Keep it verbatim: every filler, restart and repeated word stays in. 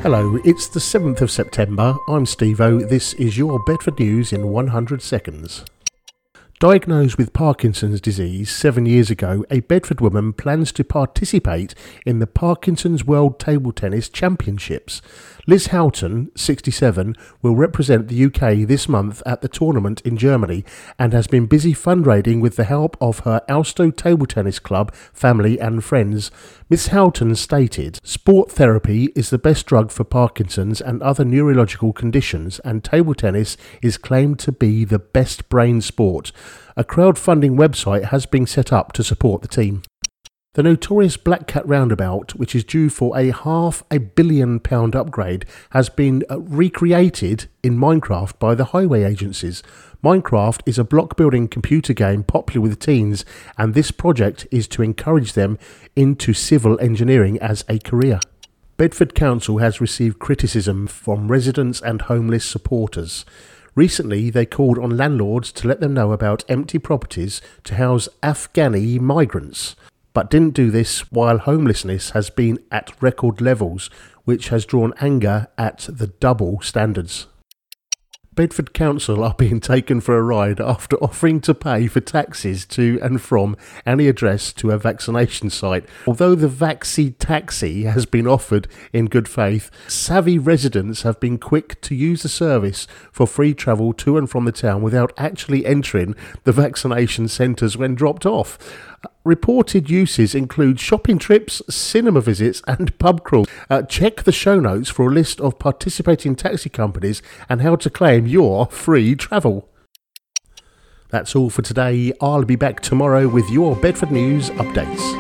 Hello, it's the seventh of September. I'm Steve-O. This is your Bedford News in one hundred seconds. Diagnosed with Parkinson's disease seven years ago, a Bedford woman plans to participate in the Parkinson's World Table Tennis Championships. Liz Houghton, sixty-seven, will represent the U K this month at the tournament in Germany and has been busy fundraising with the help of her Alstow Table Tennis Club, family and friends. Miss Houghton stated, "Sport therapy is the best drug for Parkinson's and other neurological conditions, and table tennis is claimed to be the best brain sport." A crowdfunding website has been set up to support the team. The notorious Black Cat Roundabout, which is due for a half a billion pound upgrade, has been recreated in Minecraft by the highway agencies. Minecraft is a block building computer game popular with teens, and this project is to encourage them into civil engineering as a career. Bedford Council has received criticism from residents and homeless supporters. Recently, they called on landlords to let them know about empty properties to house Afghani migrants, but didn't do this while homelessness has been at record levels, which has drawn anger at the double standards. Bedford Council are being taken for a ride after offering to pay for taxis to and from any address to a vaccination site. Although the Vaxi Taxi has been offered in good faith, savvy residents have been quick to use the service for free travel to and from the town without actually entering the vaccination centres when dropped off. Reported uses include shopping trips, cinema visits and pub crawls. Uh, check the show notes for a list of participating taxi companies and how to claim your free travel. That's all for today. I'll be back tomorrow with your Bedford News updates.